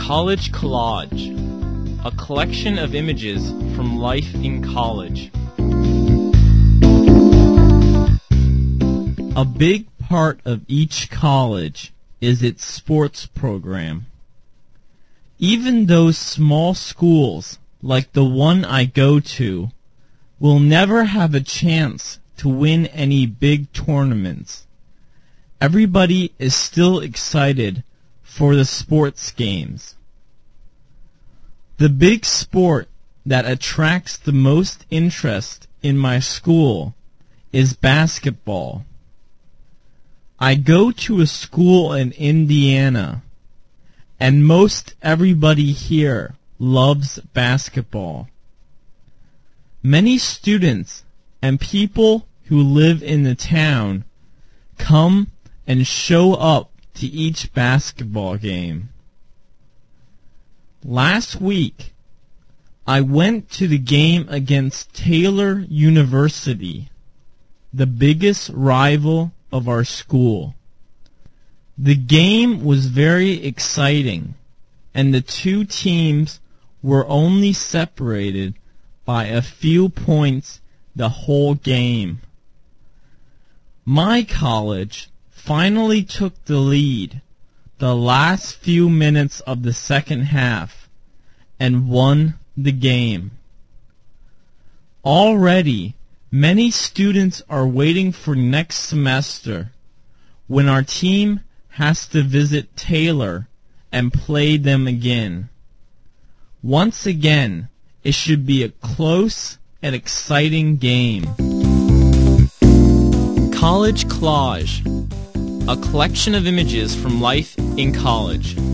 College Collage, a collection of images from life in college. A big part of each college is its sports program. Even those small schools, like the one I go to, will never have a chance to win any big tournaments. Everybody is still excited for the sports games. The big sport that attracts the most interest in my school is basketball. I go to a school in Indiana, and most everybody here loves basketball. Many students and people who live in the town come and show up to each basketball game. Last week, I went to the game against Taylor University, the biggest rival of our school. The game was very exciting, and the two teams were only separated by a few points the whole game. My college finally took the lead the last few minutes of the second half and won the game. Already, many students are waiting for next semester when our team has to visit Taylor and play them again. Once again, it should be a close and exciting game. College Collage, a collection of images from life in college.